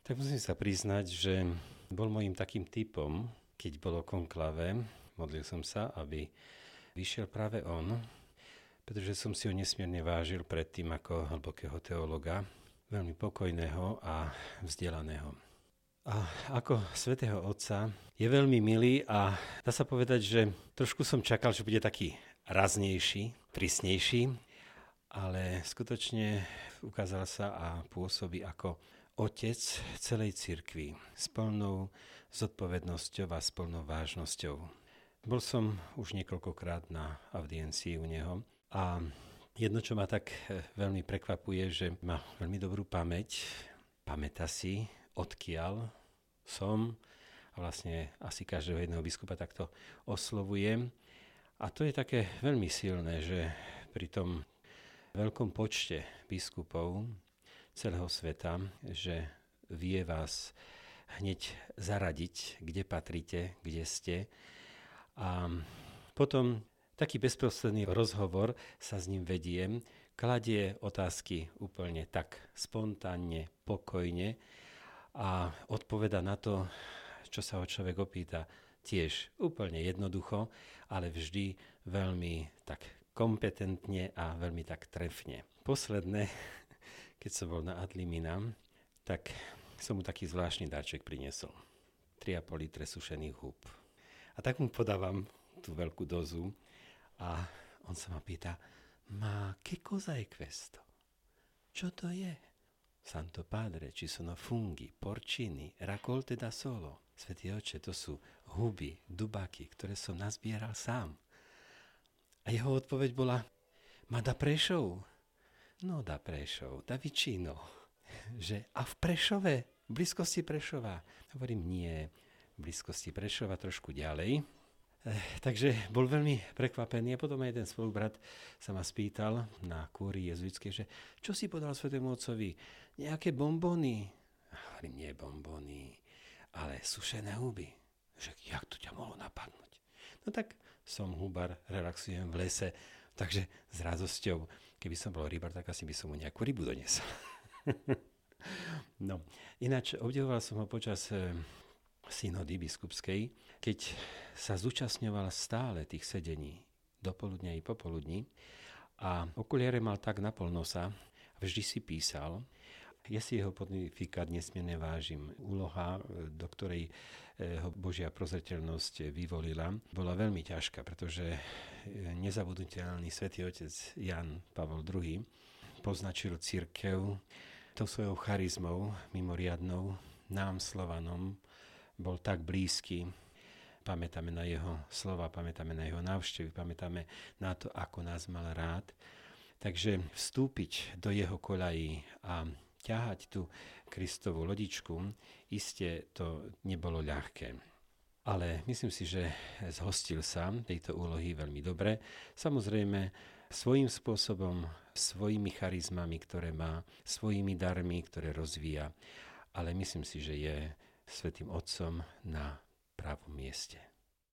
Tak musím sa priznať, že bol môjim takým typom, keď bolo konklave, modlil som sa, aby vyšiel práve on, pretože som si ho nesmierne vážil predtým ako hlbokého teologa, veľmi pokojného a vzdelaného. A ako svätého otca je veľmi milý a dá sa povedať, že trošku som čakal, že bude taký raznejší, prísnejší, ale skutočne ukázal sa a pôsobí ako otec celej cirkvi s plnou zodpovednosťou a s plnou vážnosťou. Bol som už niekoľkokrát na audiencii u neho a jedno, čo ma tak veľmi prekvapuje, že má veľmi dobrú pamäť, pamätá si, odkiaľ som a vlastne asi každého jedného biskupa takto oslovujem. A to je také veľmi silné, že pri tom veľkom počte biskupov celého sveta, že vie vás hneď zaradiť, kde patríte, kde ste. A potom taký bezprostredný rozhovor sa s ním vediem, kladie otázky úplne tak spontánne, pokojne a odpoveda na to, čo sa ho človek opýta, tiež úplne jednoducho, ale vždy veľmi tak kompetentne a veľmi tak trefne. Posledné, keď som bol na ad liminam, tak som mu taký zvláštny darček priniesol. 3,5 litre sušených húb. A tak mu podávam tú veľkú dozu a on sa ma pýta, ma che cosa è questo? Čo to je? Santo Padre, ci sono funghi, porcini, raccolte da solo. Svätý Otče, to sú huby, dubáky, ktoré som nazbieral sám. A jeho odpoveď bola, ma da Prešov? No da Prešov, da vicino. Že, a v Prešove, v blízkosti Prešova? Hovorím, nie, v blízkosti Prešova, trošku ďalej. Takže bol veľmi prekvapený a potom aj ten spolubrat sa ma spýtal na kúrii jezuitskej, že čo si podal svätému otcovi? Nejaké bombóny? Hovorím, nie bombóny, ale sušené huby. Že jak to ťa mohlo napadnúť? No tak som hubar, relaxujem v lese, takže s radosťou, keby som bol rybar, tak asi by som mu nejakú rybu doniesol. No, ináč obdivoval som ho počas synody biskupskej, keď sa zúčastňoval stále tých sedení dopoludnia i popoludní a okuliare mal tak na pol nosa, vždy si písal. Ja si jeho pontifikát nesmierne vážim. Úloha, do ktorej ho Božia prozreteľnosť vyvolila, bola veľmi ťažká, pretože nezabudnutelný svätý otec Jan Pavol II poznačil cirkev tou svojou charizmou mimoriadnou, nám Slovanom, bol tak blízky. Pamätáme na jeho slova, pamätáme na jeho návštevy, pamätáme na to, ako nás mal rád. Takže vstúpiť do jeho koľají a ťahať tú Kristovú lodičku, iste to nebolo ľahké. Ale myslím si, že zhostil sa tejto úlohy veľmi dobre. Samozrejme, svojím spôsobom, svojimi charizmami, ktoré má, svojimi darmi, ktoré rozvíja. Ale myslím si, že je svätým otcom na pravom mieste.